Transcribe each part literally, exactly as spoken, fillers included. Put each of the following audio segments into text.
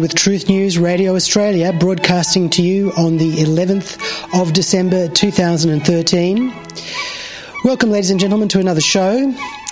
with Truth News Radio Australia, broadcasting to you on the eleventh of December two thousand thirteen. Welcome, ladies and gentlemen, to another show.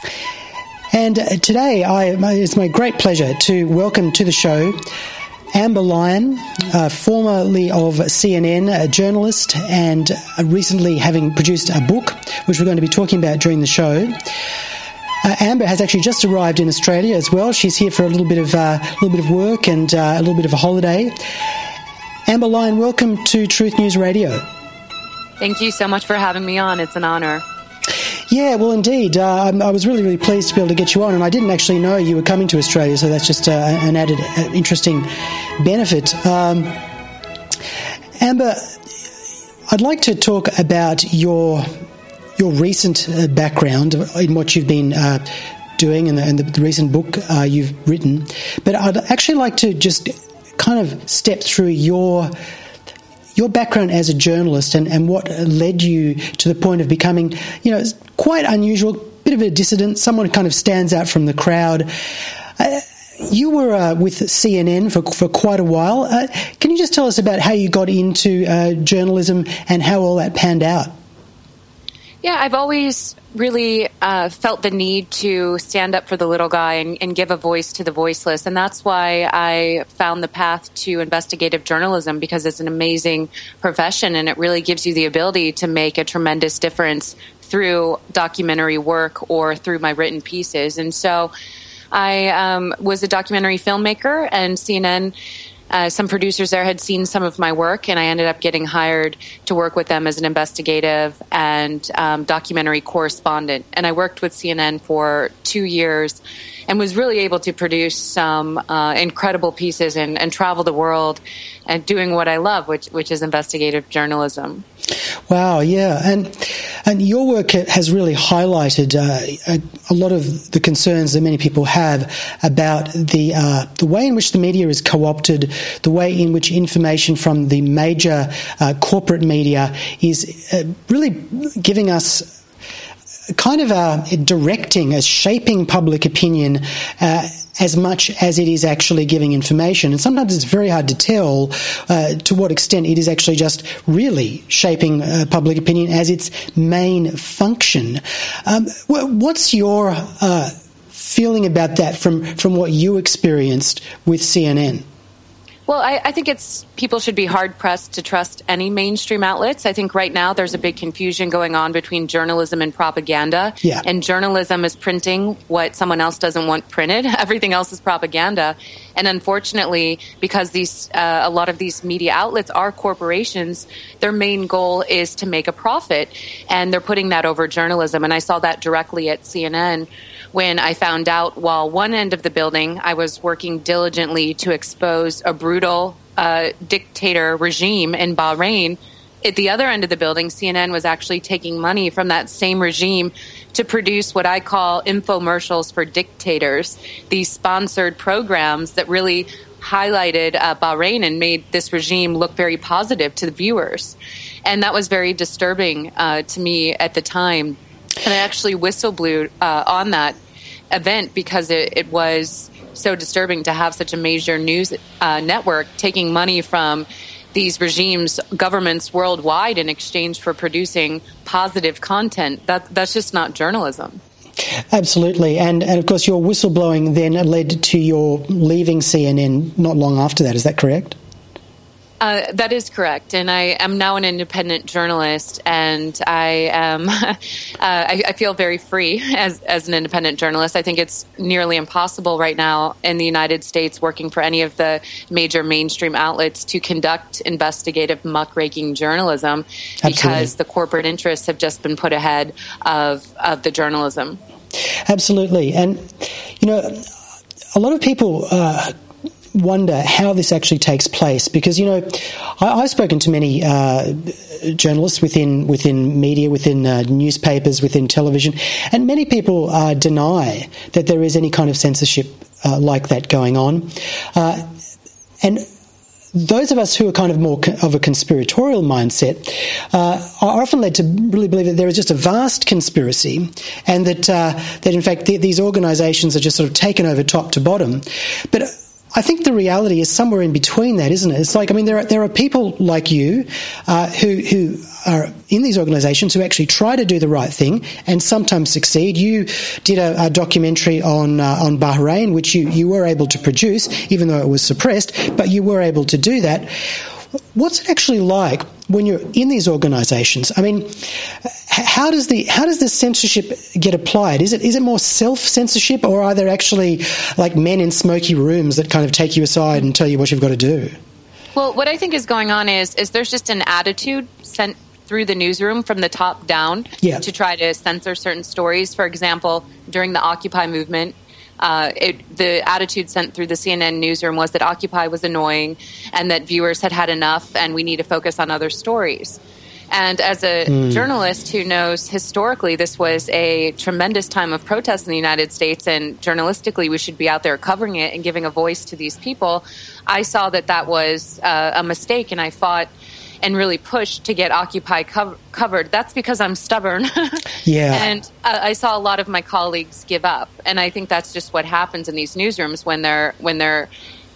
And today I, it's my great pleasure to welcome to the show Amber Lyon, uh, formerly of C N N, a journalist, and recently having produced a book, which we're going to be talking about during the show. Uh, Amber has actually just arrived in Australia as well. She's here for a little bit of uh, a little bit of work and uh, a little bit of a holiday. Amber Lyon, welcome to Truth News Radio. Thank you so much for having me on. It's an honour. Yeah, well, indeed. Uh, I was really, really pleased to be able to get you on, and I didn't actually know you were coming to Australia, so that's just uh, an added uh, interesting benefit. Um, Amber, I'd like to talk about your your recent uh, background in what you've been uh, doing and the, and the recent book uh, you've written, but I'd actually like to just kind of step through your your background as a journalist and, and what led you to the point of becoming, you know, quite unusual, bit of a dissident, someone who kind of stands out from the crowd. Uh, you were uh, with C N N for for quite a while. Uh, can you just tell us about how you got into uh, journalism and how all that panned out? Yeah, I've always really uh, felt the need to stand up for the little guy and, and give a voice to the voiceless. And that's why I found the path to investigative journalism, because it's an amazing profession and it really gives you the ability to make a tremendous difference through documentary work or through my written pieces. And so I um, was a documentary filmmaker, and C N N Uh, some producers there had seen some of my work, and I ended up getting hired to work with them as an investigative and um, documentary correspondent. And I worked with C N N for two years and was really able to produce some uh, incredible pieces and, and travel the world and doing what I love, which which is investigative journalism. Wow, yeah. And and your work has really highlighted uh, a, a lot of the concerns that many people have about the uh, the way in which the media is co-opted, the way in which information from the major uh, corporate media is uh, really giving us kind of uh, directing, as shaping public opinion uh, as much as it is actually giving information. And sometimes it's very hard to tell uh, to what extent it is actually just really shaping uh, public opinion as its main function. Um, what's your uh, feeling about that from, from what you experienced with C N N? Well, I, I think it's people should be hard-pressed to trust any mainstream outlets. I think right now there's a big confusion going on between journalism and propaganda. Yeah. And journalism is printing what someone else doesn't want printed. Everything else is propaganda. And unfortunately, because these uh, a lot of these media outlets are corporations, their main goal is to make a profit. And they're putting that over journalism. And I saw that directly at C N N when I found out while one end of the building I was working diligently to expose a brutal uh, dictator regime in Bahrain, at the other end of the building, C N N was actually taking money from that same regime to produce what I call infomercials for dictators, these sponsored programs that really highlighted uh, Bahrain and made this regime look very positive to the viewers. And that was very disturbing uh, to me at the time. And I actually whistleblew uh, on that event because it, it was so disturbing to have such a major news uh, network taking money from these regimes, governments worldwide, in exchange for producing positive content. That, that's just not journalism. Absolutely. And, and, of course, your whistleblowing then led to your leaving C N N not long after that. Is that correct? Uh, that is correct, and I am now an independent journalist, and I am uh, I, I feel very free as as an independent journalist. I think it's nearly impossible right now in the United States, working for any of the major mainstream outlets, to conduct investigative muckraking journalism. Absolutely. Because the corporate interests have just been put ahead of of the journalism. Absolutely, and you know, a lot of people Uh, wonder how this actually takes place, because you know I, I've spoken to many uh, journalists within within media, within uh, newspapers, within television, and many people uh, deny that there is any kind of censorship uh, like that going on, uh, and those of us who are kind of more of a conspiratorial mindset uh, are often led to really believe that there is just a vast conspiracy, and that uh, that in fact th- these organisations are just sort of taken over top to bottom. But I think the reality is somewhere in between that, isn't it? It's like, I mean, there are, there are people like you uh, who who are in these organisations who actually try to do the right thing and sometimes succeed. You did a, a documentary on uh, on Bahrain, which you, you were able to produce, even though it was suppressed, but you were able to do that. What's it actually like when you're in these organisations? I mean, how does the how does this censorship get applied? Is it is it more self-censorship, or are there actually like men in smoky rooms that kind of take you aside and tell you what you've got to do? Well, what I think is going on is is there's just an attitude sent through the newsroom from the top down yeah. to try to censor certain stories. For example, during the Occupy movement, Uh, it, the attitude sent through the C N N newsroom was that Occupy was annoying and that viewers had had enough and we need to focus on other stories. And as a mm. journalist who knows historically this was a tremendous time of protest in the United States, and journalistically we should be out there covering it and giving a voice to these people, I saw that that was uh, a mistake, and I fought and really pushed to get Occupy co- covered. That's because I'm stubborn. yeah. And uh, I saw a lot of my colleagues give up. And I think that's just what happens in these newsrooms when they're when they're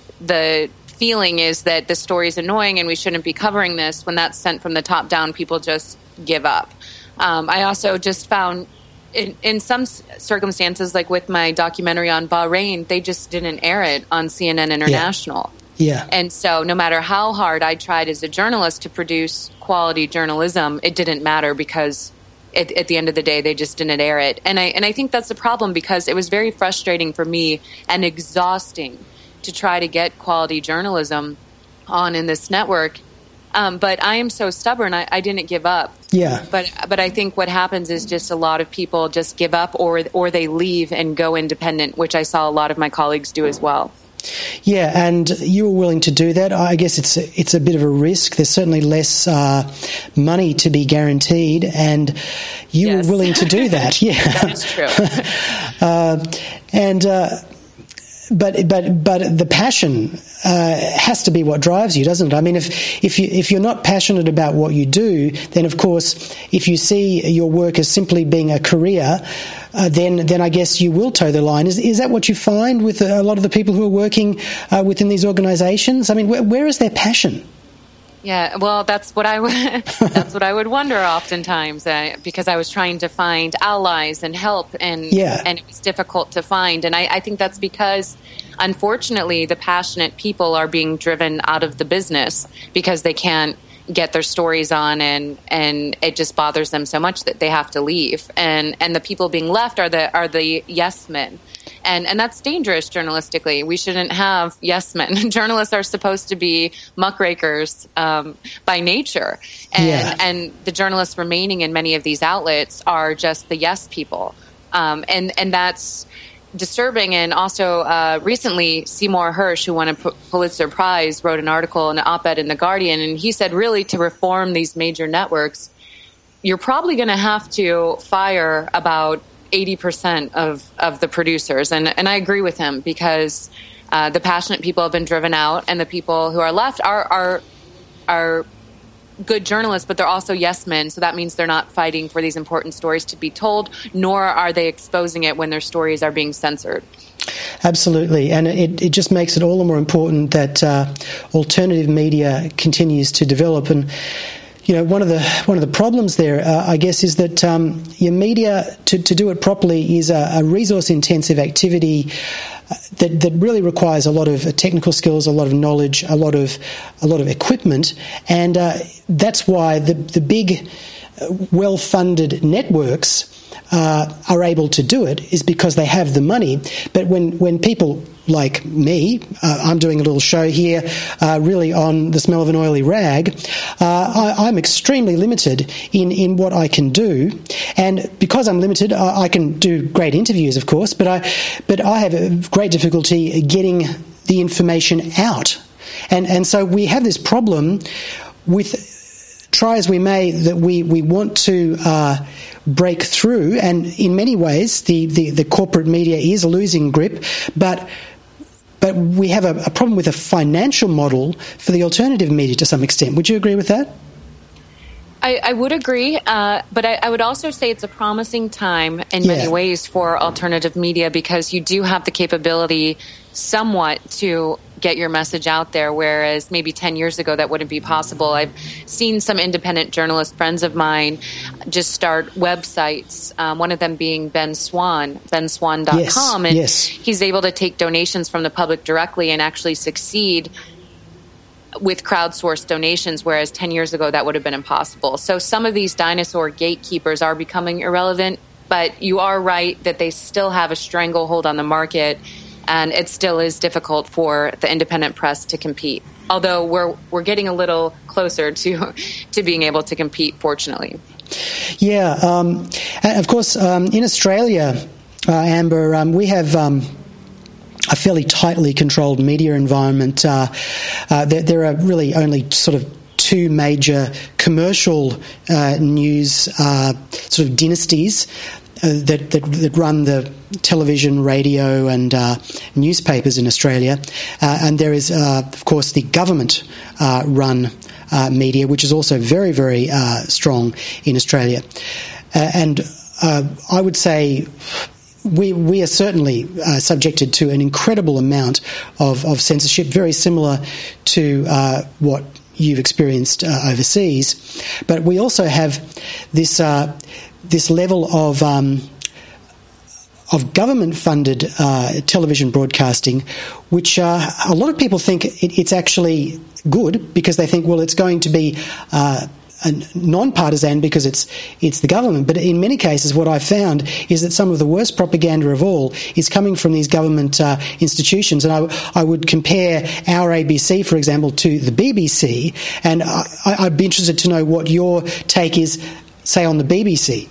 the feeling is that the story is annoying and we shouldn't be covering this. When that's sent from the top down, people just give up. Um, I also just found in, in some circumstances, like with my documentary on Bahrain, they just didn't air it on C N N International. Yeah. Yeah. And so no matter how hard I tried as a journalist to produce quality journalism, it didn't matter because at, at the end of the day, they just didn't air it. And I and I think that's the problem, because it was very frustrating for me and exhausting to try to get quality journalism on in this network. Um, but I am so stubborn, I, I didn't give up. Yeah. But but I think what happens is just a lot of people just give up, or or they leave and go independent, which I saw a lot of my colleagues do as well. Yeah, and you were willing to do that. I guess it's it's a bit of a risk. There's certainly less uh, money to be guaranteed, and you yes. were willing to do that. Yeah, that is true. uh, and uh, but but but the passion uh, has to be what drives you, doesn't it? I mean, if if you if you're not passionate about what you do, then of course, if you see your work as simply being a career, Uh, then, then I guess you will toe the line. Is is that what you find with a lot of the people who are working uh, within these organisations? I mean, where, where is their passion? Yeah, well, that's what I would, that's what I would wonder oftentimes, uh, because I was trying to find allies and help, and yeah. and it was difficult to find. And I, I think that's because, unfortunately, the passionate people are being driven out of the business because they can't get their stories on, and and it just bothers them so much that they have to leave, and and the people being left are the are the yes men, and and that's dangerous journalistically. We shouldn't have yes men. Journalists are supposed to be muckrakers um, by nature, and yeah. and the journalists remaining in many of these outlets are just the yes people, um, and and that's disturbing. And also uh, recently, Seymour Hersh, who won a P- Pulitzer Prize, wrote an article, an op-ed in The Guardian, and he said, really, to reform these major networks, you're probably going to have to fire about eighty percent of, of the producers. And, and I agree with him, because uh, the passionate people have been driven out, and the people who are left are are are good journalists, but they're also yes men. So that means they're not fighting for these important stories to be told, nor are they exposing it when their stories are being censored. Absolutely. And it, it just makes it all the more important that uh, alternative media continues to develop. And you know, one of the one of the problems there, uh, I guess, is that um, your media, to, to do it properly, is a, a resource-intensive activity uh, that that really requires a lot of technical skills, a lot of knowledge, a lot of a lot of equipment, and uh, that's why the the big, uh, well-funded networks uh, are able to do it, is because they have the money. But when when people like me, uh, I'm doing a little show here uh, really on the smell of an oily rag, uh, I, I'm extremely limited in, in what I can do. And because I'm limited, I, I can do great interviews, of course, but I, but I have a great difficulty getting the information out. And, and so we have this problem with, try as we may, that we, we want to uh, break through, and in many ways the, the, the corporate media is losing grip, but But we have a, a problem with a financial model for the alternative media to some extent. Would you agree with that? I, I would agree, uh, but I, I would also say it's a promising time in yeah. many ways for alternative media, because you do have the capability somewhat to get your message out there, whereas maybe ten years ago that wouldn't be possible. I've seen some independent journalist friends of mine just start websites, um, one of them being Ben Swan, ben swan dot com, yes, and yes. he's able to take donations from the public directly and actually succeed with crowdsourced donations, whereas ten years ago that would have been impossible. So some of these dinosaur gatekeepers are becoming irrelevant, but you are right that they still have a stranglehold on the market, and it still is difficult for the independent press to compete. Although we're we're getting a little closer to to being able to compete, fortunately. Yeah, um, and of course, um, in Australia, uh, Amber, um, we have um, a fairly tightly controlled media environment. Uh, uh, there, there are really only sort of two major commercial uh, news uh, sort of dynasties uh, that, that that run the television, radio and uh, newspapers in Australia. Uh, and there is, uh, of course, the government-run uh, uh, media, which is also very, very uh, strong in Australia. Uh, and uh, I would say we we are certainly uh, subjected to an incredible amount of, of censorship, very similar to uh, what you've experienced uh, overseas. But we also have this uh, this level of um, of government-funded uh, television broadcasting, which uh, a lot of people think it, it's actually good because they think, well, it's going to be uh, non-partisan because it's it's the government. But in many cases, what I've found is that some of the worst propaganda of all is coming from these government uh, institutions. And I, I would compare our A B C, for example, to the B B C, and I, I'd be interested to know what your take is, say, on the B B C.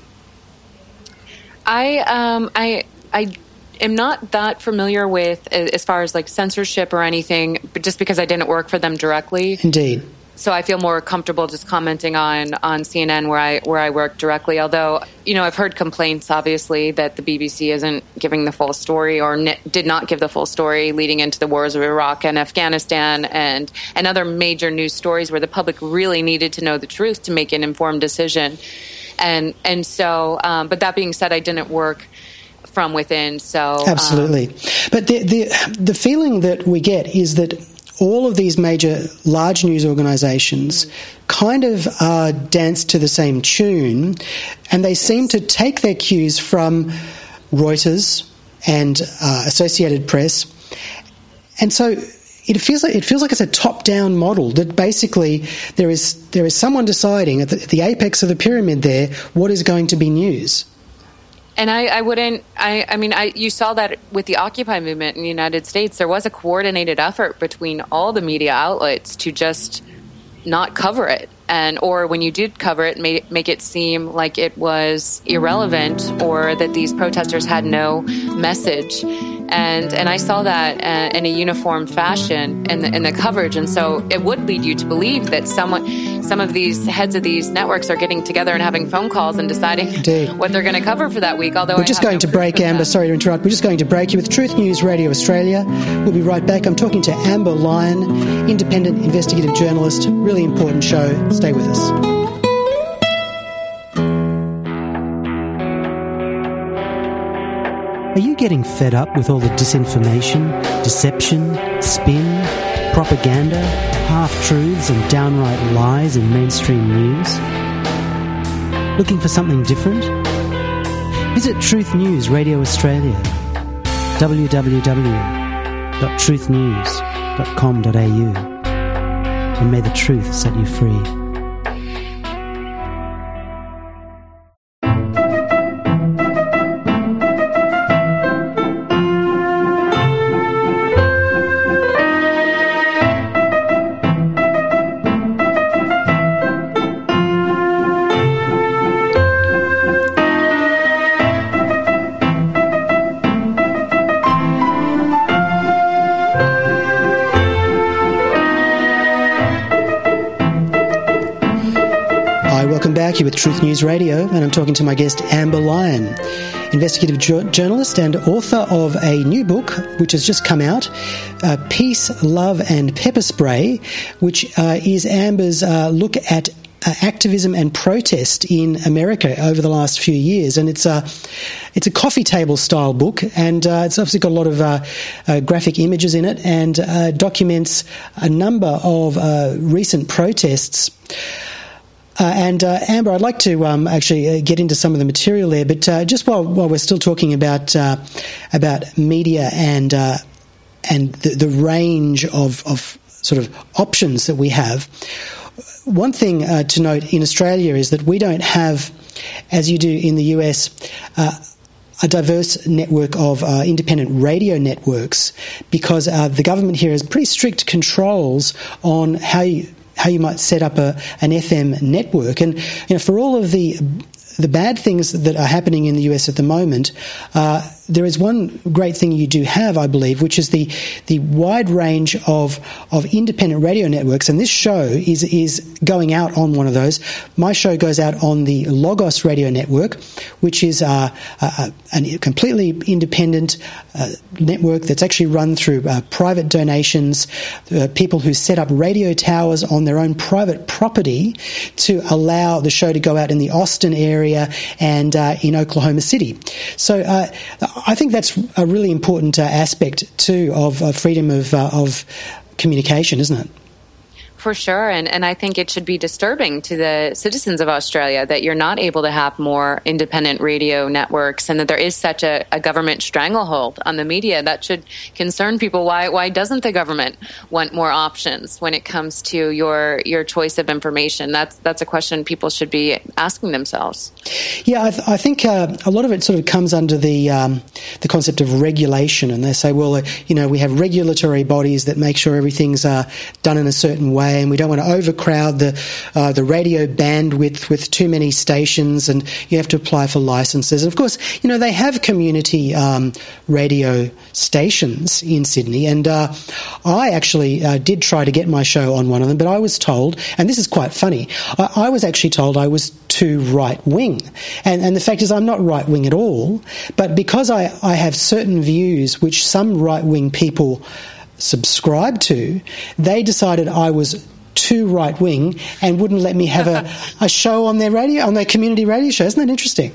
I um I I am not that familiar with as far as like censorship or anything, but just because I didn't work for them directly. Indeed. So I feel more comfortable just commenting on, on C N N where I where I work directly. Although, you know, I've heard complaints, obviously, that the B B C isn't giving the full story or n- did not give the full story leading into the wars of Iraq and Afghanistan and, and other major news stories where the public really needed to know the truth to make an informed decision. And and so, um, but that being said, I didn't work from within. So absolutely, um, but the the the feeling that we get is that all of these major large news organisations kind of uh, dance to the same tune, and they seem to take their cues from Reuters and uh, Associated Press, and so. It feels like it feels like it's a top-down model that basically there is there is someone deciding at the, at the apex of the pyramid there what is going to be news. And I, I wouldn't. I, I mean, I you saw that with the Occupy movement in the United States. There was a coordinated effort between all the media outlets to just not cover it, and or when you did cover it, make make it seem like it was irrelevant or that these protesters had no message. And and I saw that uh, in a uniform fashion in the in the coverage, and so it would lead you to believe that someone, some of these heads of these networks are getting together and having phone calls and deciding Indeed. what they're going to cover for that week. Although we're I just going no to break, Amber. That. Sorry to interrupt. We're just going to break you with Truth News Radio Australia. We'll be right back. I'm talking to Amber Lyon, independent investigative journalist. Really important show. Stay with us. Are you getting fed up with all the disinformation, deception, spin, propaganda, half-truths and downright lies in mainstream news? Looking for something different? Visit Truth News Radio Australia, w w w dot truth news dot com dot a u, and may the truth set you free. Back here with Truth News Radio, and I'm talking to my guest Amber Lyon, investigative jo- journalist and author of a new book which has just come out, uh, Peace, Love and Pepper Spray, which uh, is Amber's uh, look at uh, activism and protest in America over the last few years, and it's a it's a coffee table style book, and uh, it's obviously got a lot of uh, uh, graphic images in it, and uh, documents a number of uh, recent protests. Uh, and uh, Amber, I'd like to um, actually uh, get into some of the material there, but uh, just while while we're still talking about uh, about media and uh, and the, the range of, of sort of options that we have, one thing uh, to note in Australia is that we don't have, as you do in the U S, uh, a diverse network of uh, independent radio networks, because uh, the government here has pretty strict controls on how you how you might set up a, an F M network. And you know, for all of the the bad things that are happening in the U S at the moment, uh, there is one great thing you do have, I believe, which is the the wide range of of independent radio networks. And this show is is going out on one of those. My show goes out on the Logos Radio Network, which is uh, a, a completely independent uh, network that's actually run through uh, private donations, uh, people who set up radio towers on their own private property to allow the show to go out in the Austin area and uh, in Oklahoma City. So uh, I think that's a really important uh, aspect too of uh, freedom of uh, of communication, isn't it? For sure, and, and I think it should be disturbing to the citizens of Australia that you're not able to have more independent radio networks, and that there is such a, a government stranglehold on the media. That should concern people. Why why doesn't the government want more options when it comes to your your choice of information? That's that's a question people should be asking themselves. Yeah, I, th- I think uh, a lot of it sort of comes under the um, the concept of regulation, and they say, well, uh, you know, we have regulatory bodies that make sure everything's uh, done in a certain way, and we don't want to overcrowd the uh, the radio bandwidth with too many stations, and you have to apply for licenses. And of course, you know, they have community um, radio stations in Sydney, and uh, I actually uh, did try to get my show on one of them, but I was told, and this is quite funny, I, I was actually told I was too right-wing. And, and the fact is I'm not right-wing at all, but because I, I have certain views which some right-wing people subscribe to, they decided I was too right-wing and wouldn't let me have a, a show on their radio, on their community radio show. Isn't that interesting?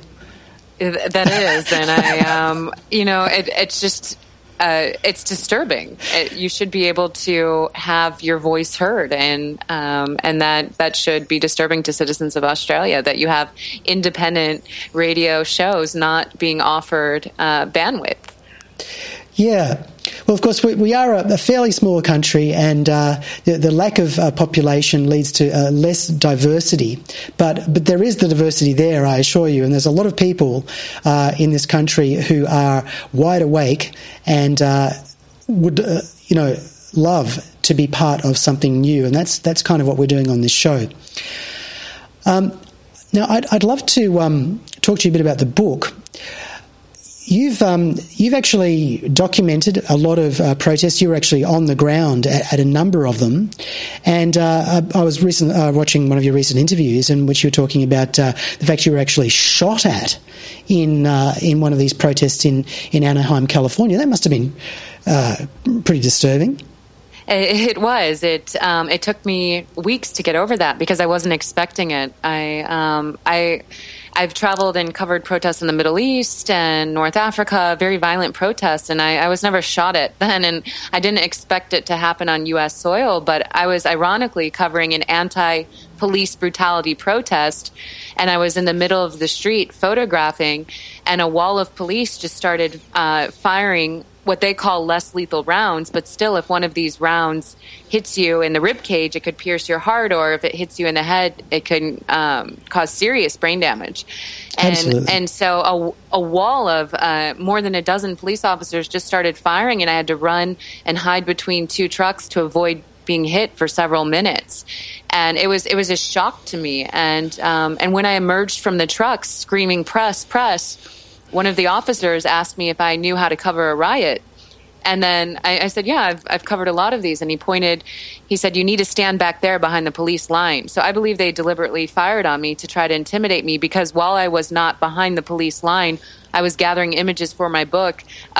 That is, and I, um, you know, it, it's just... Uh, it's disturbing. It, you should be able to have your voice heard, and um, and that, that should be disturbing to citizens of Australia, that you have independent radio shows not being offered uh, bandwidth. Yeah. Well, of course, we, we are a, a fairly small country, and uh, the, the lack of uh, population leads to uh, less diversity. But but there is the diversity there, I assure you, and there's a lot of people uh, in this country who are wide awake and uh, would, uh, you know, love to be part of something new, and that's that's kind of what we're doing on this show. Um, now, I'd, I'd love to um, talk to you a bit about the book. You've um, you've actually documented a lot of uh, protests. You were actually on the ground at, at a number of them, and uh, I, I was recent, uh, watching one of your recent interviews in which you were talking about uh, the fact you were actually shot at in uh, in one of these protests in, in Anaheim, California. That must have been uh, pretty disturbing. It was. It um, it took me weeks to get over that because I wasn't expecting it. I um, I. I've traveled and covered protests in the Middle East and North Africa, very violent protests, and I, I was never shot at then, and I didn't expect it to happen on U S soil, but I was ironically covering an anti-police brutality protest, and I was in the middle of the street photographing, and a wall of police just started uh, firing what they call less lethal rounds, but still, if one of these rounds hits you in the rib cage, it could pierce your heart, or if it hits you in the head, it could um, cause serious brain damage. And Absolutely. and so a, a wall of uh, more than a dozen police officers just started firing, and I had to run and hide between two trucks to avoid being hit for several minutes. And it was it was a shock to me. And um, and when I emerged from the trucks screaming, "Press, press," one of the officers asked me if I knew how to cover a riot. And then I, I said, yeah, I've, I've covered a lot of these. And he pointed, he said, you need to stand back there behind the police line. So I believe they deliberately fired on me to try to intimidate me, because while I was not behind the police line, I was gathering images for my book of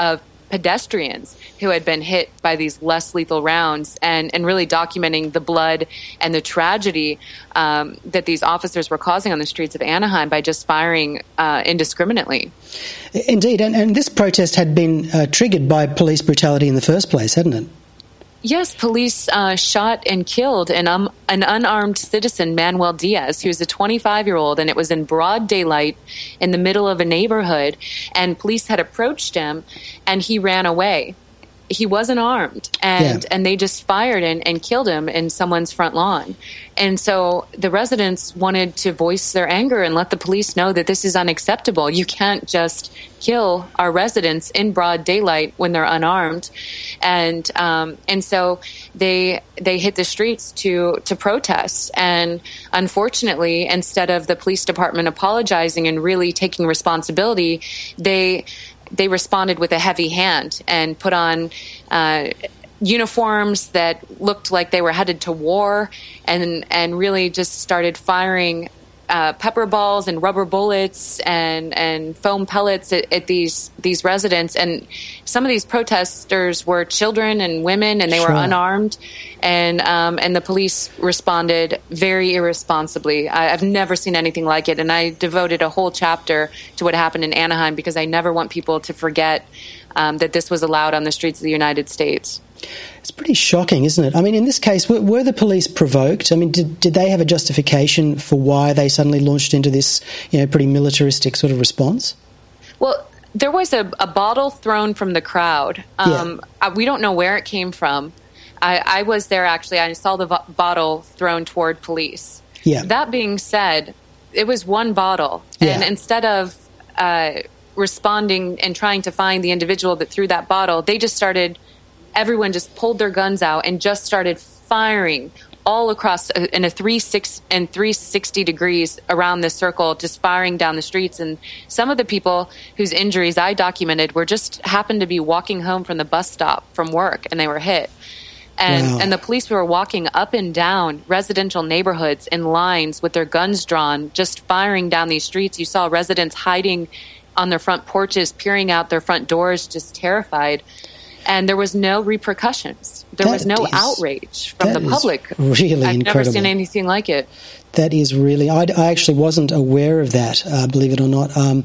pedestrians who had been hit by these less lethal rounds, and, and really documenting the blood and the tragedy um, that these officers were causing on the streets of Anaheim by just firing uh, indiscriminately. Indeed, and, and this protest had been uh, triggered by police brutality in the first place, hadn't it? Yes, police uh, shot and killed an, um, an unarmed citizen, Manuel Diaz, who was a twenty-five-year-old, and it was in broad daylight in the middle of a neighborhood, and police had approached him, and he ran away. He wasn't armed, and, yeah. and they just fired and, and killed him in someone's front lawn. And so the residents wanted to voice their anger and let the police know that this is unacceptable. You can't just kill our residents in broad daylight when they're unarmed. And um, and so they they hit the streets to, to protest. And unfortunately, instead of the police department apologizing and really taking responsibility, they... they responded with a heavy hand and put on uh, uniforms that looked like they were headed to war, and and really just started firing uh, pepper balls and rubber bullets and, and foam pellets at, at these these residents. And some of these protesters were children and women, and they sure. were unarmed. And um, and the police responded very irresponsibly. I, I've never seen anything like it, and I devoted a whole chapter to what happened in Anaheim because I never want people to forget um, that this was allowed on the streets of the United States. It's pretty shocking, isn't it? I mean, in this case, were, were the police provoked? I mean, did, did they have a justification for why they suddenly launched into this, you know, pretty militaristic sort of response? Well, there was a, a bottle thrown from the crowd. Um, yeah. We don't know where it came from. I, I was there, actually. I saw the vo- bottle thrown toward police. Yeah. That being said, it was one bottle. And yeah. instead of uh, responding and trying to find the individual that threw that bottle, they just started... everyone just pulled their guns out and just started firing all across a, in a three six and three sixty degrees around this circle, just firing down the streets. And some of the people whose injuries I documented were just happened to be walking home from the bus stop from work, and they were hit. And, wow. and the police were walking up and down residential neighborhoods in lines with their guns drawn, just firing down these streets. You saw residents hiding on their front porches, peering out their front doors, just terrified. And there was no repercussions. There that was no is, outrage from the public. Really I've incredible. never seen anything like it. That is really... I, I actually wasn't aware of that, uh, believe it or not. Um,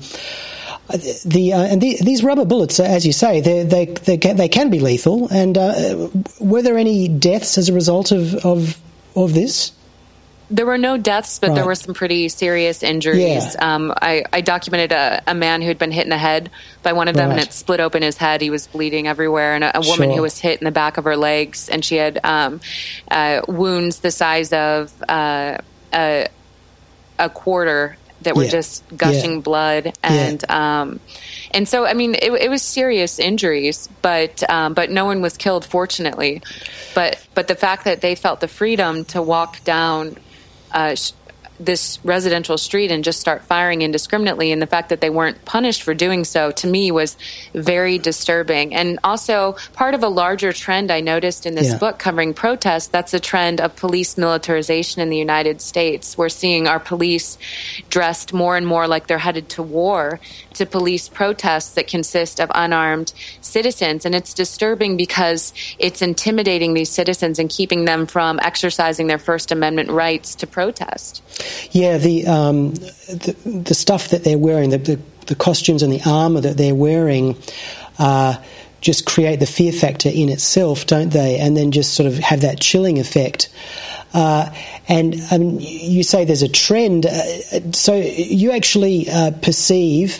the uh, and the, these rubber bullets, as you say, they they they can, they can be lethal. And uh, were there any deaths as a result of of, of this? There were no deaths, but right. there were some pretty serious injuries. Yeah. Um, I, I documented a, a man who had been hit in the head by one of them, right. and it split open his head. He was bleeding everywhere. And a, a woman sure. who was hit in the back of her legs, and she had um, uh, wounds the size of uh, a, a quarter that were yeah. just gushing yeah. blood. And yeah. um, and so, I mean, it, it was serious injuries, but um, but no one was killed, fortunately. But but the fact that they felt the freedom to walk down Uh, sh- this residential street and just start firing indiscriminately, and the fact that they weren't punished for doing so, to me, was very disturbing. And also part of a larger trend I noticed in this yeah. book covering protests, that's a trend of police militarization in the United States. We're seeing our police dressed more and more like they're headed to war, to police protests that consist of unarmed citizens. And it's disturbing because it's intimidating these citizens and keeping them from exercising their First Amendment rights to protest. Yeah, the, um, the the stuff that they're wearing, the, the, the costumes and the armour that they're wearing uh, just create the fear factor in itself, don't they? And then just sort of have that chilling effect. Uh, and I mean, you say there's a trend. Uh, so you actually uh, perceive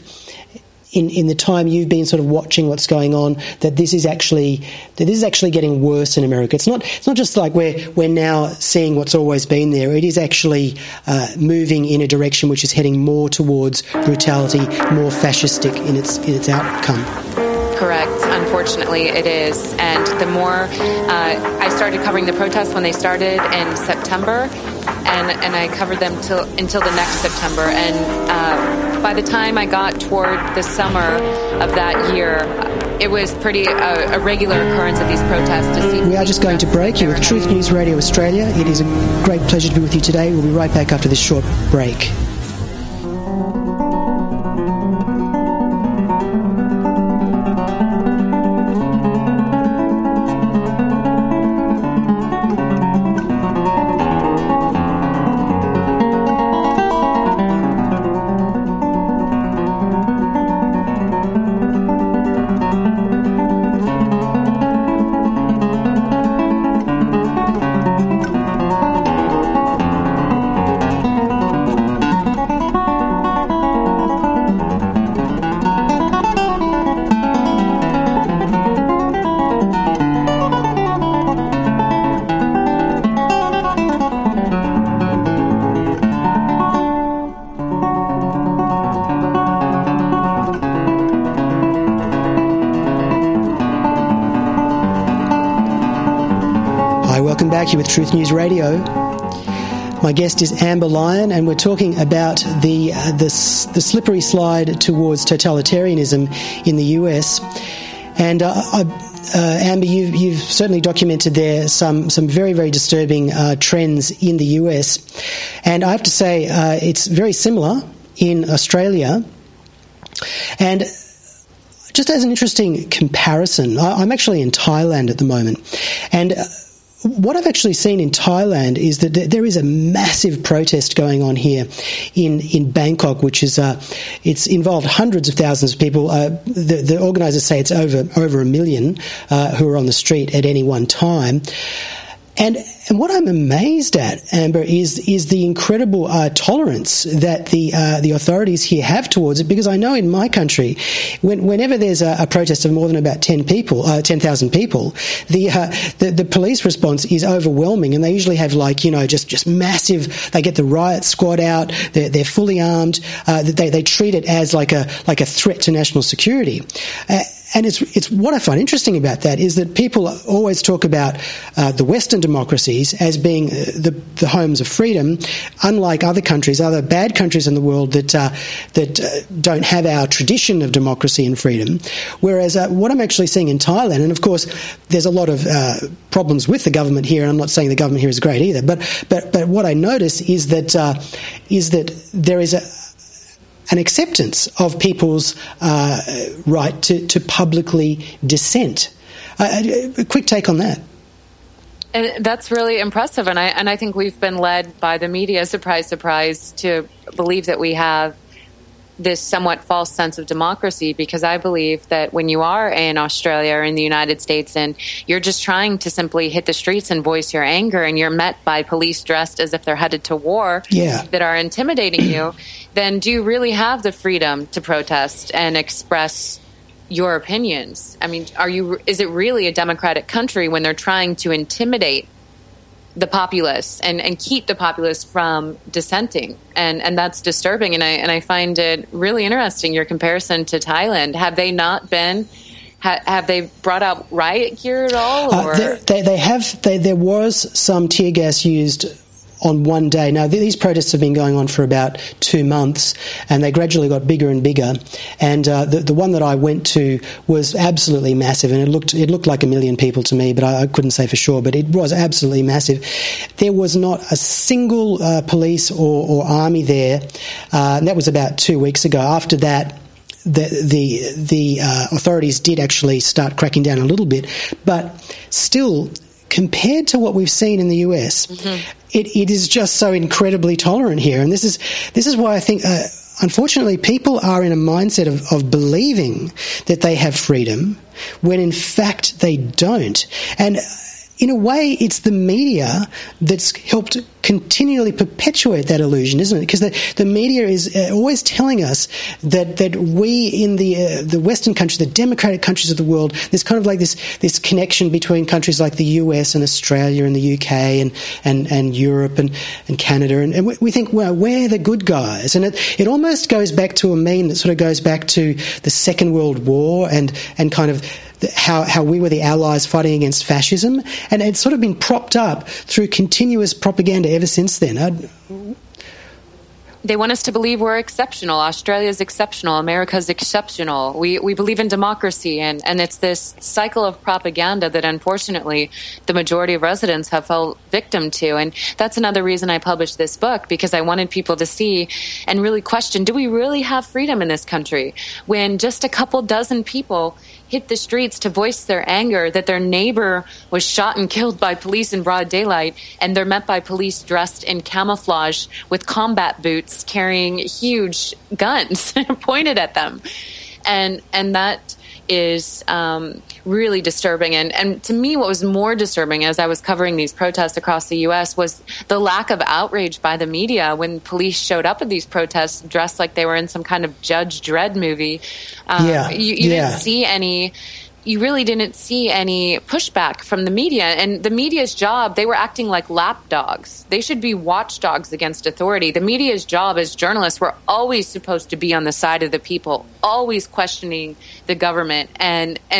in, in the time you've been sort of watching what's going on that this is actually that this is actually getting worse in America. It's not it's not just like we're we're now seeing what's always been there. It is actually uh, moving in a direction which is heading more towards brutality, more fascistic in its in its outcome. Correct. Unfortunately, it is. And the more uh, I started covering the protests when they started in September, and, and I covered them till, until the next September. And uh, by the time I got toward the summer of that year, it was pretty uh, a regular occurrence of these protests. To see we are just going to break. You're with Truth News Radio Australia. It is a great pleasure to be with you today. We'll be right back after this short break. back here with Truth News Radio. My guest is Amber Lyon, and we're talking about the, uh, the, the slippery slide towards totalitarianism in the U S. And uh, I, uh, Amber, you've, you've certainly documented there some, some very, very disturbing uh, trends in the U S. And I have to say, uh, it's very similar in Australia. And just as an interesting comparison, I, I'm actually in Thailand at the moment. And uh, what I've actually seen in Thailand is that there is a massive protest going on here in, in Bangkok, which is uh, it's involved hundreds of thousands of people. Uh, the, the organisers say it's over over a million uh, who are on the street at any one time. And and what I'm amazed at, Amber, is is the incredible uh, tolerance that the uh, the authorities here have towards it. Because I know in my country, when, whenever there's a, a protest of more than about ten people, uh, ten thousand people, the, uh, the the police response is overwhelming, and they usually have like you know just, just massive. They get the riot squad out. They're, they're fully armed. Uh, they they treat it as like a like a threat to national security. Uh, And it's it's what I find interesting about that is that people always talk about uh, the Western democracies as being uh, the the homes of freedom, unlike other countries, other bad countries in the world that uh, that uh, don't have our tradition of democracy and freedom. Whereas uh, what I'm actually seeing in Thailand, and of course there's a lot of uh, problems with the government here, and I'm not saying the government here is great either, but but but what I notice is that uh, is that there is a an acceptance of people's uh, right to, to publicly dissent. Uh, a quick take on that. And that's really impressive, and I and I think we've been led by the media, surprise, surprise, to believe that we have this somewhat false sense of democracy, because I believe that when you are in Australia or in the United States and you're just trying to simply hit the streets and voice your anger, and you're met by police dressed as if they're headed to war yeah. that are intimidating you, then do you really have the freedom to protest and express your opinions? I mean, are you? Is it really a democratic country when they're trying to intimidate the populace and, and keep the populace from dissenting? And and that's disturbing. And I and I find it really interesting, your comparison to Thailand. Have they not been? Ha, have they brought out riot gear at all? Or? Uh, they, they, they have. They, there was some tear gas used on one day. Now, these protests have been going on for about two months, and they gradually got bigger and bigger. And uh, the, the one that I went to was absolutely massive, and it looked it looked like a million people to me, but I, I couldn't say for sure. But it was absolutely massive. There was not a single uh, police or, or army there, uh, and that was about two weeks ago. After that, the the the uh, authorities did actually start cracking down a little bit, but still, compared to what we've seen in the U S, mm-hmm. it, it is just so incredibly tolerant here. And this is this is why I think, uh, unfortunately, people are in a mindset of, of believing that they have freedom when in fact they don't. And in a way, it's the media that's helped continually perpetuate that illusion, isn't it? Because the, the media is uh, always telling us that that we in the uh, the Western countries, the democratic countries of the world, there's kind of like this this connection between countries like the U S and Australia and the U K and and, and Europe and, and Canada, and, and we think, well, we're the good guys. And it, it almost goes back to a meme that sort of goes back to the Second World War and, and kind of how, how we were the allies fighting against fascism, and it's sort of been propped up through continuous propaganda ever since then. I'd, They want us to believe we're exceptional. Australia's exceptional. America's exceptional. We we believe in democracy, and, and it's this cycle of propaganda that unfortunately the majority of residents have fell victim to. And that's another reason I published this book, because I wanted people to see and really question, do we really have freedom in this country when just a couple dozen people hit the streets to voice their anger that their neighbor was shot and killed by police in broad daylight, and they're met by police dressed in camouflage with combat boots carrying huge guns pointed at them. And and that is um, really disturbing. And, and to me, what was more disturbing as I was covering these protests across the U S was the lack of outrage by the media when police showed up at these protests dressed like they were in some kind of Judge Dredd movie. Um, yeah, you you yeah. didn't see any... You really didn't see any pushback from the media. And the media's job, they were acting like lapdogs. They should be watchdogs against authority. The media's job as journalists, we're always supposed to be on the side of the people, always questioning the government and and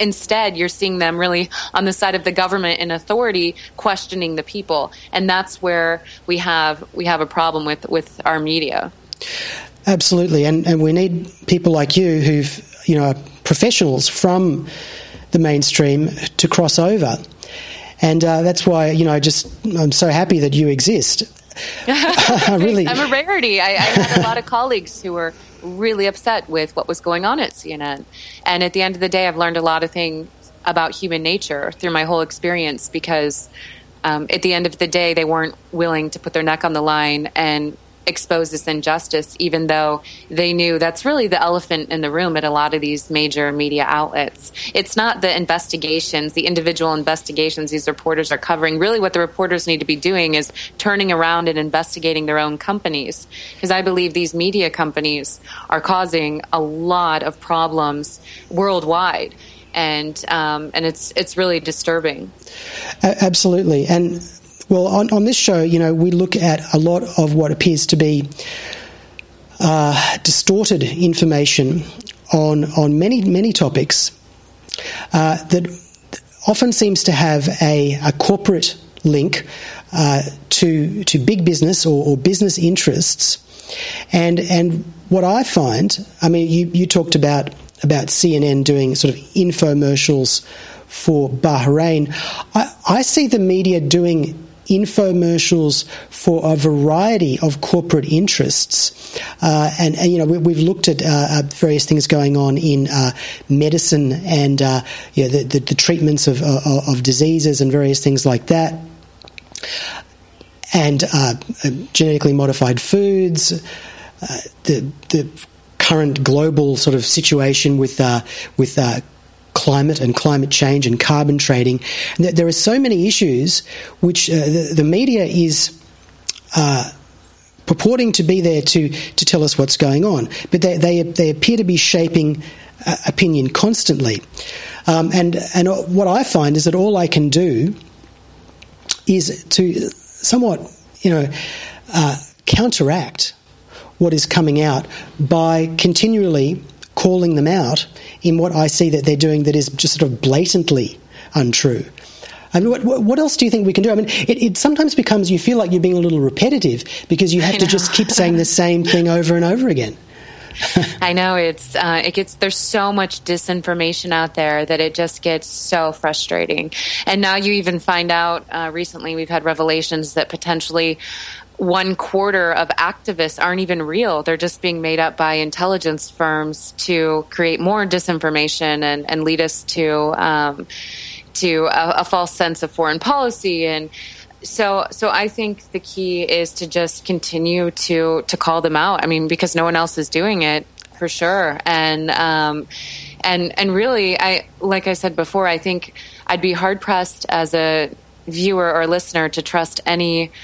instead, you're seeing them really on the side of the government and authority questioning the people. And that's where we have we have a problem with, with our media. Absolutely. And, and we need people like you who've, you know, professionals from the mainstream to cross over. And uh, that's why, you know, just I'm so happy that you exist. Really, I'm a rarity. I, I had a lot of colleagues who were really upset with what was going on at C N N. And at the end of the day, I've learned a lot of things about human nature through my whole experience, because um, at the end of the day, they weren't willing to put their neck on the line and expose this injustice, even though they knew that's really the elephant in the room at a lot of these major media outlets. It's not the investigations, the individual investigations these reporters are covering. Really what the reporters need to be doing is turning around and investigating their own companies, because I believe these media companies are causing a lot of problems worldwide. And um, and it's it's really disturbing. Absolutely. And well, on, on this show, you know, we look at a lot of what appears to be uh, distorted information on on many many topics uh, that often seems to have a, a corporate link uh, to to big business or, or business interests. And and what I find, I mean, you, you talked about about C N N doing sort of infomercials for Bahrain. I, I see the media doing infomercials for a variety of corporate interests, uh, and, and you know we, we've looked at uh, various things going on in uh, medicine and uh, you know, the, the, the treatments of, of, of diseases and various things like that, and uh, genetically modified foods, uh, the the current global sort of situation with uh, with uh, climate and climate change and carbon trading. There are so many issues which uh, the, the media is uh, purporting to be there to, to tell us what's going on, but they they, they appear to be shaping uh, opinion constantly. Um, and and what I find is that all I can do is to somewhat, you know, uh, counteract what is coming out by continually calling them out in what I see that they're doing that is just sort of blatantly untrue. I mean, what, what else do you think we can do? I mean, it, it sometimes becomes, you feel like you're being a little repetitive because you have to just keep saying the same thing over and over again. I know it's uh, it gets there's so much disinformation out there that it just gets so frustrating. And now you even find out uh, recently we've had revelations that potentially one quarter of activists aren't even real. They're just being made up by intelligence firms to create more disinformation and, and lead us to um, to a, a false sense of foreign policy. And so so I think the key is to just continue to to call them out. I mean, because no one else is doing it, for sure. And um, and and really, I like I said before, I think I'd be hard pressed as a viewer or listener to trust any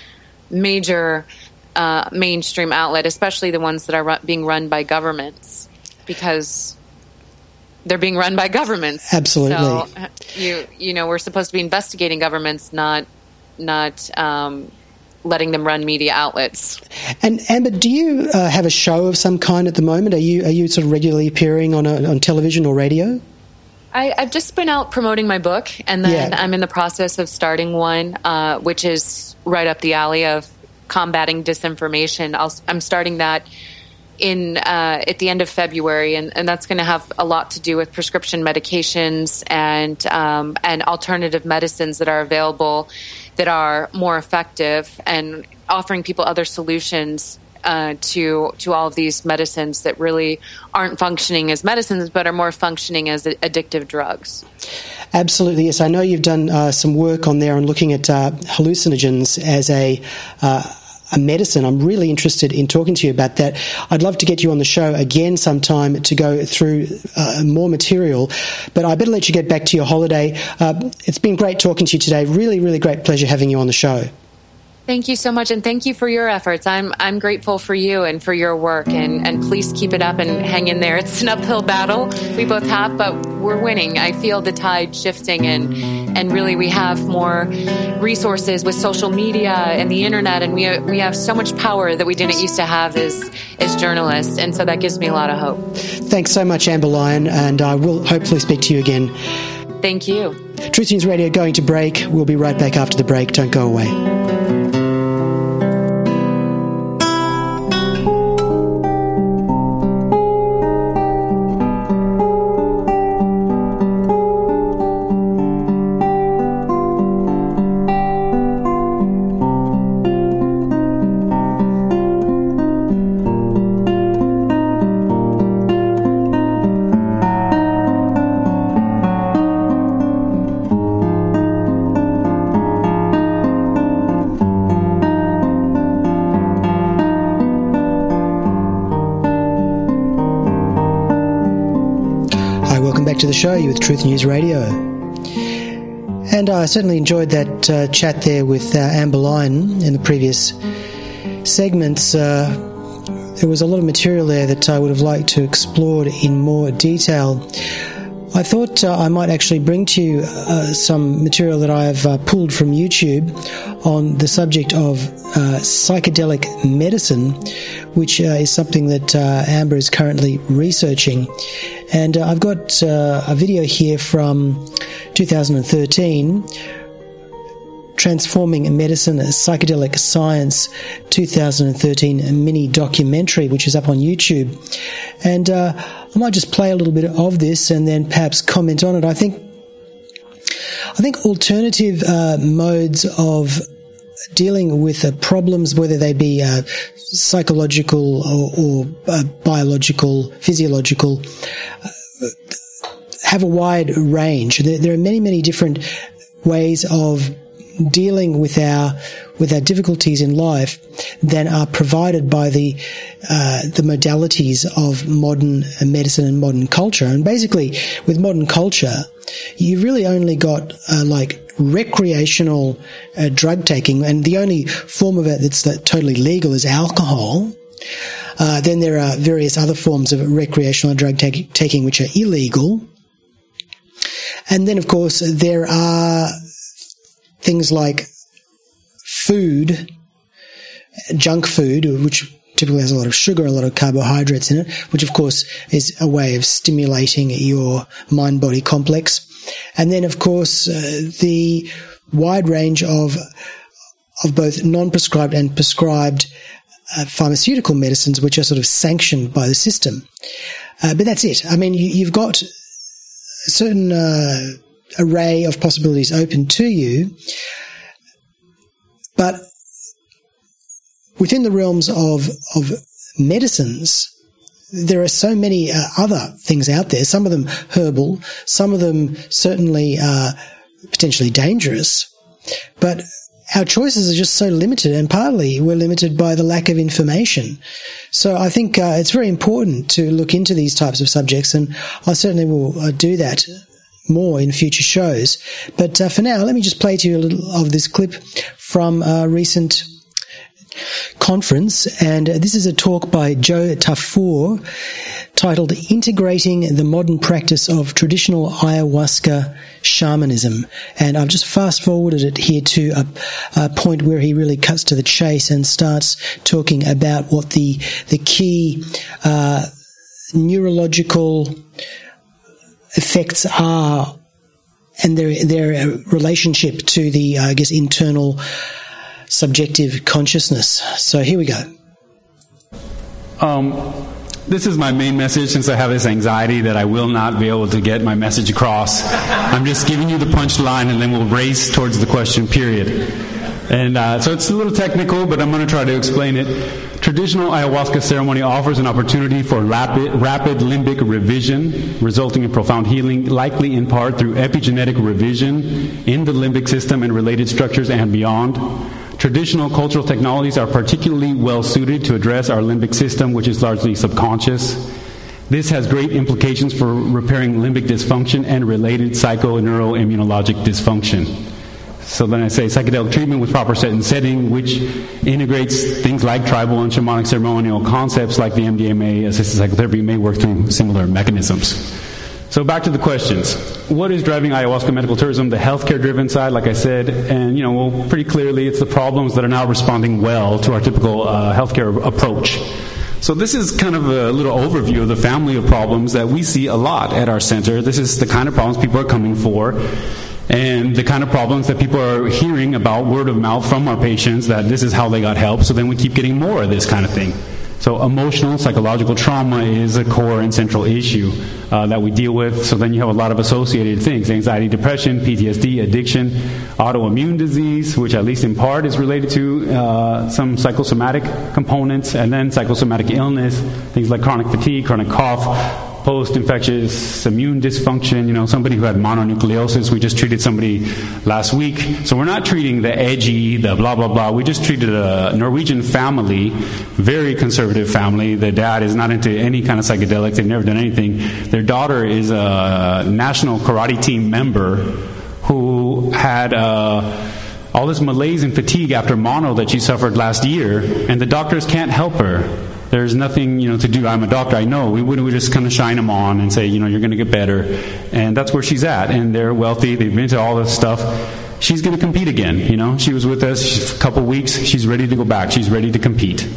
major uh, mainstream outlet, especially the ones that are run, being run by governments, because they're being run by governments. Absolutely. So you you know we're supposed to be investigating governments, not not um, letting them run media outlets. And Amber, do you uh, have a show of some kind at the moment? Are you are you sort of regularly appearing on a, on television or radio? I, I've just been out promoting my book, and then Yeah. I'm in the process of starting one, uh, which is right up the alley of combating disinformation. I'll, I'm starting that in uh, at the end of February, and, and that's going to have a lot to do with prescription medications and um, and alternative medicines that are available that are more effective, and offering people other solutions Uh, to to all of these medicines that really aren't functioning as medicines, but are more functioning as addictive drugs. Absolutely, yes. I know you've done uh, some work on there on looking at uh, hallucinogens as a uh, a medicine. I'm really interested in talking to you about that. I'd love to get you on the show again sometime to go through uh, more material, but I better let you get back to your holiday. Uh, it's been great talking to you today. Really, really great pleasure having you on the show. Thank you so much, and thank you for your efforts. I'm I'm grateful for you and for your work, and, and please keep it up and hang in there. It's an uphill battle we both have, but we're winning. I feel the tide shifting, and and really we have more resources with social media and the internet, and we we have so much power that we didn't used to have as as journalists, and so that gives me a lot of hope. Thanks so much, Amber Lyon, and I will hopefully speak to you again Thank you. Truth News Radio going to break. We'll be right back after the break. Don't go away. To the show, you with Truth News Radio. And I certainly enjoyed that uh, chat there with uh, Amber Lyon in the previous segments. Uh, there was a lot of material there that I would have liked to explore in more detail. I thought uh, I might actually bring to you uh, some material that I have uh, pulled from YouTube on the subject of uh, psychedelic medicine, which uh, is something that uh, Amber is currently researching. And uh, I've got uh, a video here from two thousand thirteen, Transforming Medicine, Psychedelic Science two thousand thirteen mini documentary, which is up on YouTube. And uh, I might just play a little bit of this and then perhaps comment on it. I think I think alternative uh, modes of dealing with uh, problems, whether they be uh, psychological or, or uh, biological, physiological, uh, have a wide range. There, there are many, many different ways of dealing with our with our difficulties in life than are provided by the uh, the modalities of modern medicine and modern culture. And basically, with modern culture, you've really only got uh, like recreational uh, drug taking, and the only form of it that's that totally legal is alcohol. Uh, then there are various other forms of recreational drug take- taking which are illegal. And then, of course, there are things like food, junk food, which typically has a lot of sugar, a lot of carbohydrates in it, which, of course, is a way of stimulating your mind-body complex. And then, of course, uh, the wide range of of both non-prescribed and prescribed uh, pharmaceutical medicines, which are sort of sanctioned by the system. Uh, but that's it. I mean, you, you've got a certain uh, array of possibilities open to you, but within the realms of of medicines, there are so many uh, other things out there, some of them herbal, some of them certainly uh, potentially dangerous, but our choices are just so limited, and partly we're limited by the lack of information. So I think uh, it's very important to look into these types of subjects, and I certainly will uh, do that more in future shows. But uh, for now, let me just play to you a little of this clip from a recent conference, and this is a talk by Joe Tafur titled Integrating the Modern Practice of Traditional Ayahuasca Shamanism. And I've just fast forwarded it here to a, a point where he really cuts to the chase and starts talking about what the the key uh, neurological effects are and their their relationship to the, I guess, internal subjective consciousness. So here we go. Um, this is my main message, since I have this anxiety that I will not be able to get my message across. I'm just giving you the punchline, and then we'll race towards the question period. And uh, so it's a little technical, but I'm going to try to explain it. Traditional ayahuasca ceremony offers an opportunity for rapid, rapid limbic revision, resulting in profound healing, likely in part through epigenetic revision in the limbic system and related structures and beyond. Traditional cultural technologies are particularly well suited to address our limbic system, which is largely subconscious. This has great implications for repairing limbic dysfunction and related psychoneuroimmunologic dysfunction. So then I say psychedelic treatment with proper set and setting, which integrates things like tribal and shamanic ceremonial concepts like the M D M A-assisted psychotherapy may work through similar mechanisms. So back to the questions. What is driving ayahuasca medical tourism? The healthcare-driven side, like I said, and, you know, well, pretty clearly it's the problems that are now responding well to our typical uh, healthcare approach. So this is kind of a little overview of the family of problems that we see a lot at our center. This is the kind of problems people are coming for, and the kind of problems that people are hearing about word of mouth from our patients, that this is how they got help. So then we keep getting more of this kind of thing. So emotional, psychological trauma is a core and central issue uh, that we deal with. So then you have a lot of associated things: anxiety, depression, P T S D, addiction, autoimmune disease, which at least in part is related to uh, some psychosomatic components, and then psychosomatic illness, things like chronic fatigue, chronic cough, post-infectious immune dysfunction, you know, somebody who had mononucleosis. We just treated somebody last week. So we're not treating the edgy, the blah, blah, blah. We just treated a Norwegian family, very conservative family. The dad is not into any kind of psychedelics. They've never done anything. Their daughter is a national karate team member who had uh, all this malaise and fatigue after mono that she suffered last year, and the doctors can't help her. There's nothing, you know, to do. I'm a doctor, I know. We wouldn't we just kind of shine them on and say, you know, you're going to get better. And that's where she's at. And they're wealthy. They've been to all this stuff. She's going to compete again, you know. She was with us a couple weeks. She's ready to go back. She's ready to compete.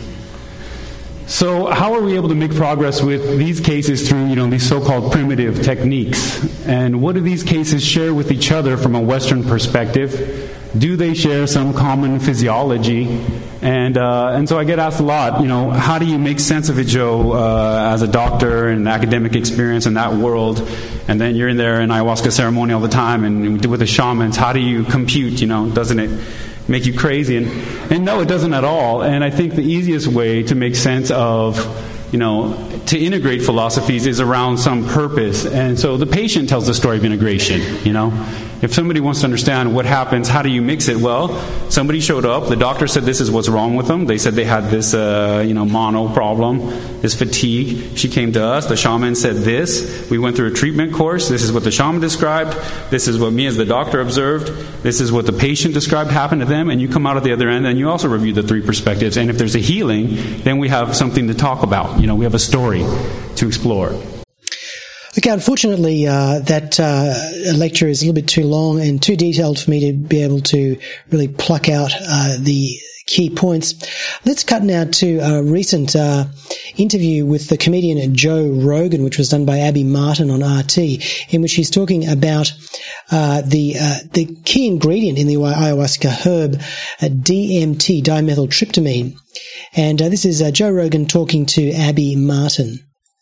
So how are we able to make progress with these cases through, you know, these so-called primitive techniques? And what do these cases share with each other from a Western perspective? Do they share some common physiology? And uh, and so I get asked a lot, you know, how do you make sense of it, Joe, uh, as a doctor and academic experience in that world? And then you're in there in ayahuasca ceremony all the time and with the shamans. How do you compute, you know? Doesn't it make you crazy? And, and no, it doesn't at all. And I think the easiest way to make sense of, you know, to integrate philosophies is around some purpose. And so the patient tells the story of integration, you know. If somebody wants to understand what happens, how do you mix it? Well, somebody showed up. The doctor said this is what's wrong with them. They said they had this, uh, you know, mono problem, this fatigue. She came to us. The shaman said this. We went through a treatment course. This is what the shaman described. This is what me as the doctor observed. This is what the patient described happened to them. And you come out at the other end and you also review the three perspectives. And if there's a healing, then we have something to talk about. You know, we have a story to explore. Okay, unfortunately, uh, that uh, lecture is a little bit too long and too detailed for me to be able to really pluck out uh, the key points. Let's cut now to a recent uh, interview with the comedian Joe Rogan, which was done by Abby Martin on R T, in which he's talking about uh, the uh, the key ingredient in the ayahuasca herb, uh, D M T, dimethyltryptamine. And uh, this is uh, Joe Rogan talking to Abby Martin.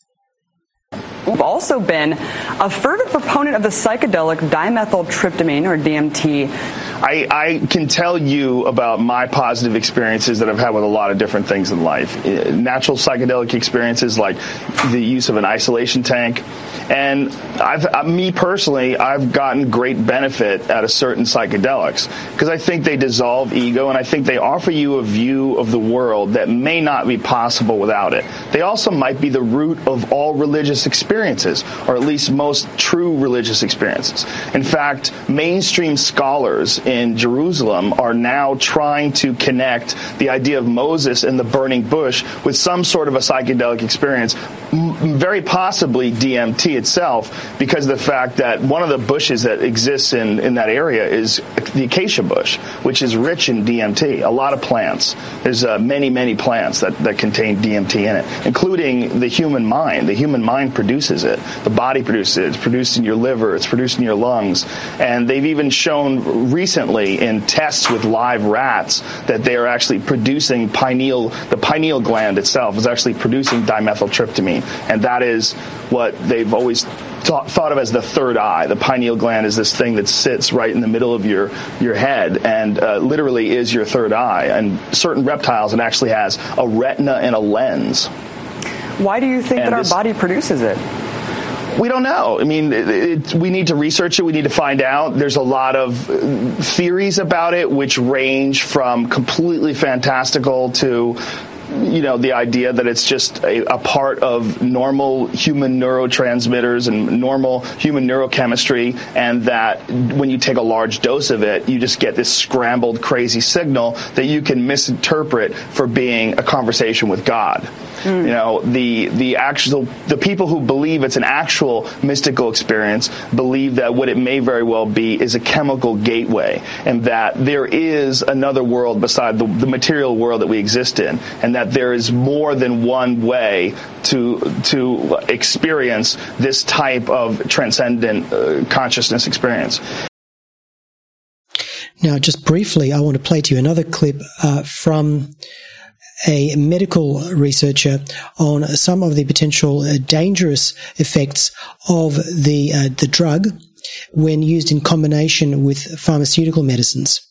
We've also been a fervent proponent of the psychedelic dimethyltryptamine, or D M T. I, I can tell you about my positive experiences that I've had with a lot of different things in life. Natural psychedelic experiences like the use of an isolation tank. And I've, me personally, I've gotten great benefit out of certain psychedelics because I think they dissolve ego, and I think they offer you a view of the world that may not be possible without it. They also might be the root of all religious experiences, or at least most true religious experiences. In fact, mainstream scholars in Jerusalem are now trying to connect the idea of Moses and the burning bush with some sort of a psychedelic experience, very possibly D M T itself, because of the fact that one of the bushes that exists in, in that area is the acacia bush, which is rich in D M T. A lot of plants. There's uh, many, many plants that, that contain D M T in it, including the human mind. The human mind produces it. The body produces it. It's produced in your liver. It's produced in your lungs. And they've even shown recently in tests with live rats that they are actually producing pineal, the pineal gland itself is actually producing dimethyltryptamine. And that is what they've always thought, thought of as the third eye. The pineal gland is this thing that sits right in the middle of your, your head and uh, literally is your third eye. And certain reptiles, it actually has a retina and a lens. Why do you think and that our this, body produces it? We don't know. I mean, it, it, we need to research it. We need to find out. There's a lot of theories about it, which range from completely fantastical to, you know, the idea that it's just a, a part of normal human neurotransmitters and normal human neurochemistry, and that when you take a large dose of it, you just get this scrambled, crazy signal that you can misinterpret for being a conversation with God. Mm. You know, the the actual the people who believe it's an actual mystical experience believe that what it may very well be is a chemical gateway, and that there is another world beside the, the material world that we exist in, and that there is more than one way to to experience this type of transcendent uh, consciousness experience. Now, just briefly, I want to play to you another clip uh, from a medical researcher on some of the potential uh, dangerous effects of the uh, the drug when used in combination with pharmaceutical medicines.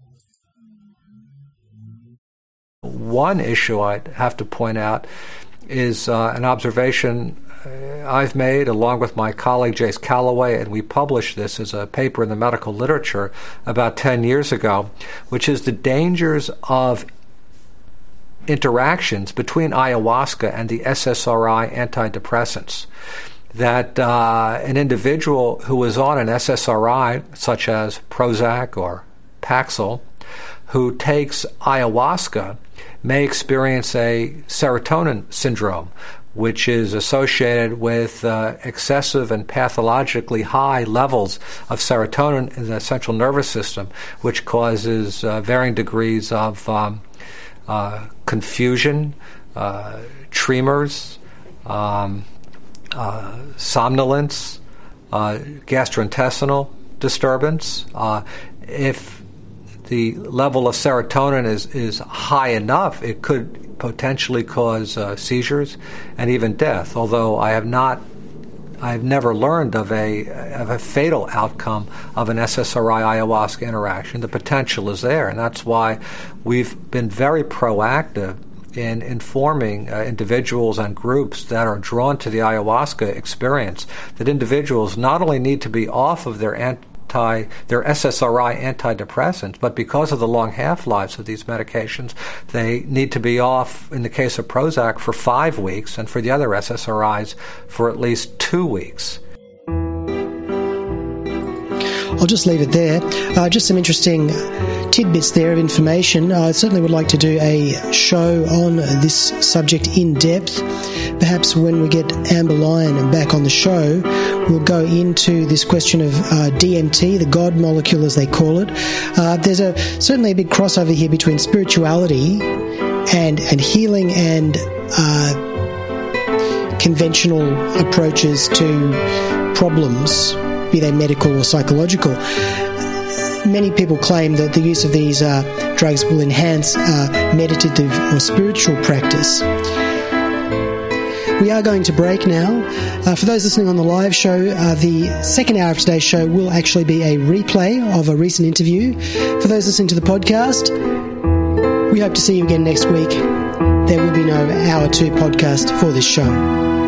One issue I'd have to point out is uh, an observation I've made along with my colleague Jace Calloway, and we published this as a paper in the medical literature about ten years ago, which is the dangers of interactions between ayahuasca and the S S R I antidepressants. That uh, an individual who is on an S S R I, such as Prozac or Paxil, who takes ayahuasca may experience a serotonin syndrome, which is associated with uh, excessive and pathologically high levels of serotonin in the central nervous system, which causes uh, varying degrees of um, uh, confusion, uh, tremors, um, uh, somnolence, uh, gastrointestinal disturbance. Uh, if the level of serotonin is, is high enough, it could potentially cause uh, seizures and even death. Although I have not, I have never learned of a of a fatal outcome of an S S R I ayahuasca interaction. The potential is there, and that's why we've been very proactive in informing uh, individuals and groups that are drawn to the ayahuasca experience that individuals not only need to be off of their anti their S S R I antidepressants, but because of the long half-lives of these medications, they need to be off, in the case of Prozac, for five weeks, and for the other S S R Is for at least two weeks. I'll just leave it there. Uh, just some interesting tidbits there of information. I certainly would like to do a show on this subject in depth. Perhaps when we get Amber Lyon back on the show, we'll go into this question of uh, D M T, the God molecule as they call it. Uh, there's a certainly a big crossover here between spirituality and, and healing and uh, conventional approaches to problems, be they medical or psychological. Many people claim that the use of these uh, drugs will enhance uh, meditative or spiritual practice. We are going to break now. Uh, for those listening on the live show, uh, the second hour of today's show will actually be a replay of a recent interview. For those listening to the podcast, we hope to see you again next week. There will be no Hour two podcast for this show.